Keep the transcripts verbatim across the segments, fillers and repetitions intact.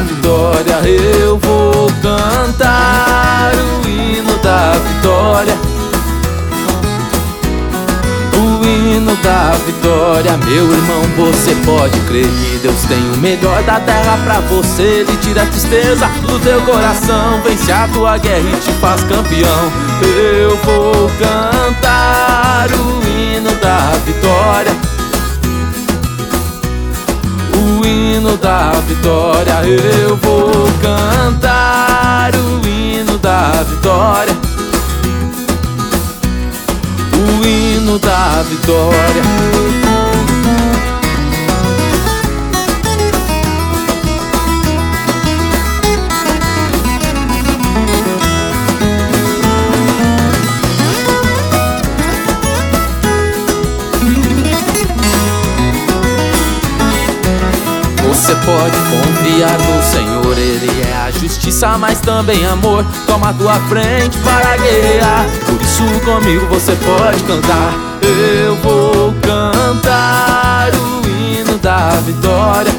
vitória. Eu vou cantar o hino da vitória, o hino da vitória. Meu irmão, você pode crer que Deus tem o melhor da terra pra você. Ele tira a tristeza do teu coração, vence a tua guerra e te faz campeão. Eu vou cantar o hino da vitória, o hino da vitória. Eu vou cantar o hino da vitória, o hino da vitória. Você pode confiar no Senhor, Ele é a justiça, mas também amor. Toma a tua frente para guerrear, por isso comigo você pode cantar. Eu vou cantar o hino da vitória,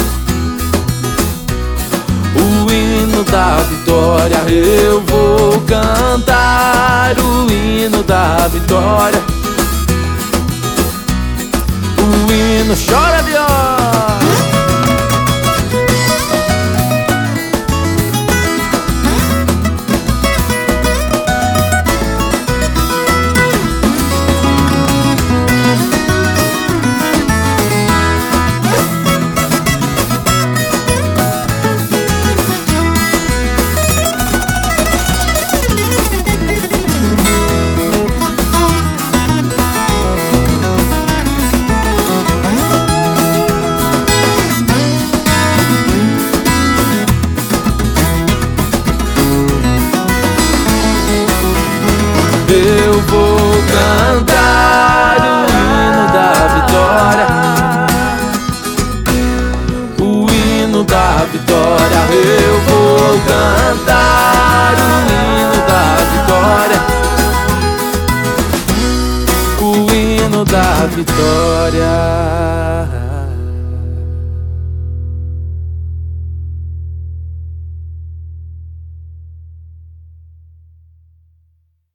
o hino da vitória. Eu vou cantar o hino da vitória, o hino. Chora, viola! Eu vou cantar o hino da vitória, o hino da vitória. Eu vou cantar o hino da vitória, o hino da vitória.